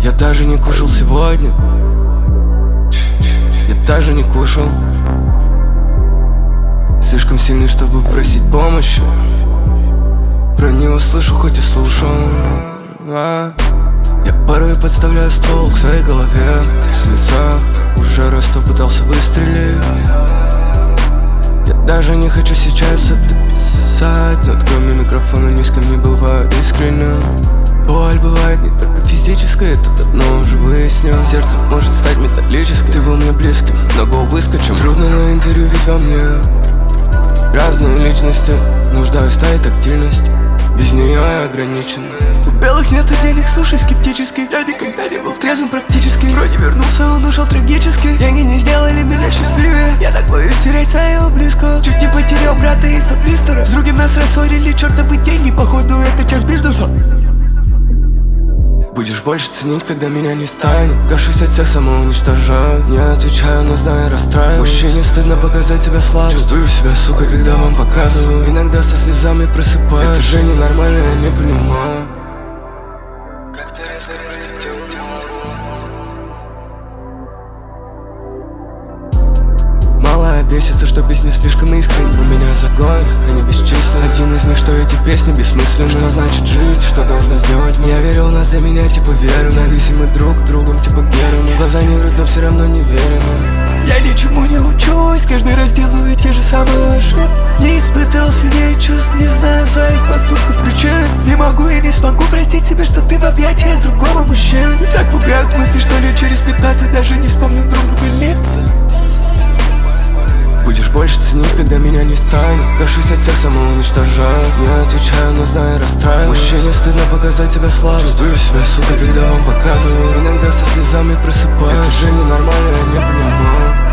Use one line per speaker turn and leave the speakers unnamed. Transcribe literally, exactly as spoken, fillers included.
Я даже не кушал сегодня. Я даже не кушал. Слишком сильный, чтобы просить помощи. Про не услышу, хоть и слушал. а Я порой подставляю ствол к своей голове. В слезах уже раз сто пытался выстрелить. Я даже не хочу сейчас это писать, но кроме микрофона ни с кем не бываю искренним. Боль бывает не только физической, это давно уже выяснил. Сердце может стать металлическим. Ты был мне близким, но гол выскочим. Трудно на интервью, ведь во мне разные личности. Нуждаюсь в твоей тактильности, без нее я ограничен. У белых нету денег, слушай скептически. Я никогда не был трезвым практически. Вроде вернулся, он ушел трагически. Деньги не сделали меня счастливее. Я так боюсь терять своего близкого. Чуть не потерял брата из-за блистера. С другим нас рассорили чертовы деньги. Походу это часть бизнеса. Будешь больше ценить, когда меня не станет. Кашусь от всех, самоуничтожаю. Не отвечаю, но знаю, расстраиваю. Мужчине стыдно показать себя слабым. Чувствую себя, сука, когда вам показываю. Иногда со слезами просыпаюсь. Это же ненормально, я не понимаю. Как ты резко пролетел. Малая бесится, что песни слишком искренни. У меня загон, они бесчисленны. Один из них, что эти песни бессмысленны. Что значит жить, что должна сделать мы? Я верил, нас для меня типа веру. Зависимы друг другом, типа Герман. Глаза не врут, но все равно не верим. Я ничему не учусь, каждый раз делаю те же самые ошибки. Не испытал сильнее чувств, не знаю своих поступков причин. Не могу и не смогу простить себе, что ты в объятиях другого мужчины. И так пугают мысли, что лет через пятнадцать даже не вспомним друг друга лица. Будешь больше ценить, когда меня не станет. Кашусь от всех, самоуничтожаю. Не отвечаю, но знаю, расстраиваю. Мужчине стыдно показать себя слабым. Чувствую себя, сука, когда вам показываю. Иногда со слезами просыпаюсь. Это же ненормально, я не понимаю.